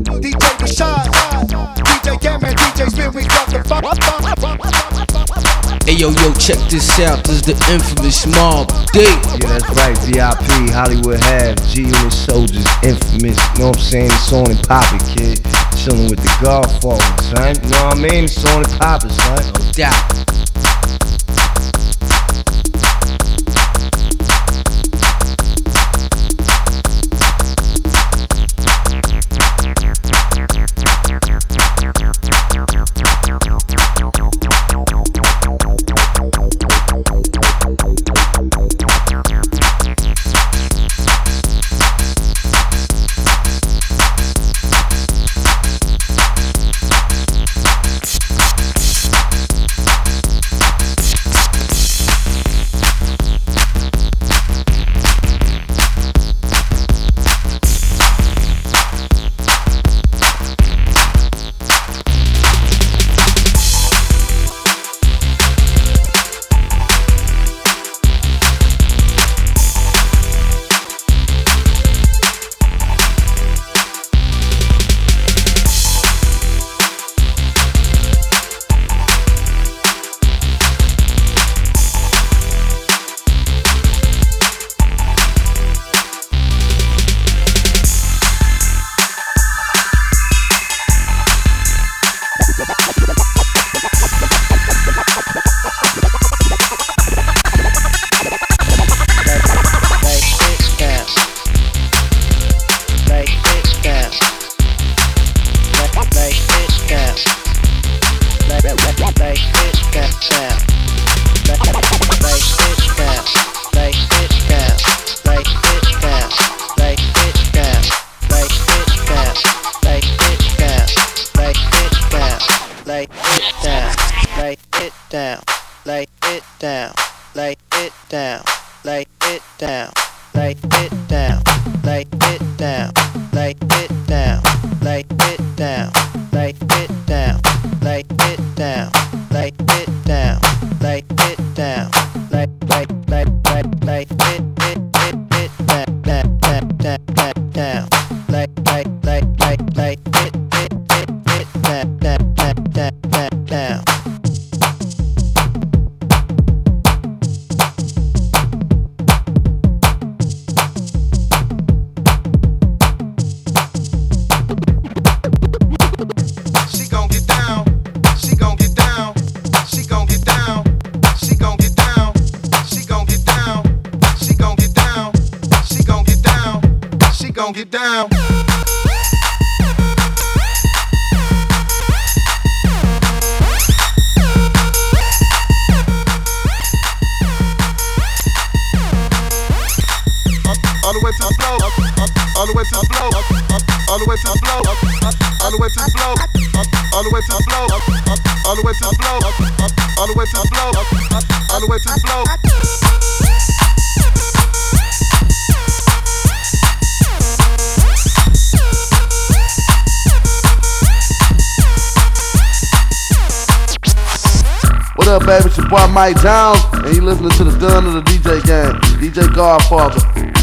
DJ Rashad, DJ Cameron, DJ Spin, we got the fuck. Hey yo, check this out, this is the infamous Mobb Deep. Yeah, that's right, VIP, Hollywood Half, G-Unit Soldiers, infamous, you know what I'm saying? It's on and poppin', kid. Chillin' with the Godfather, son. You know what I mean? It's on and poppin', son. No doubt. Get down. All the way to the flow, all the way to the flow, all the way to the flow, all the way to the flow, all the way to the flow, all the way to the flow, all the way to the flow, all the way to the flow. What up, baby? It's your boy Mike Jones, and you listening to the gun of the DJ game, DJ Godfather.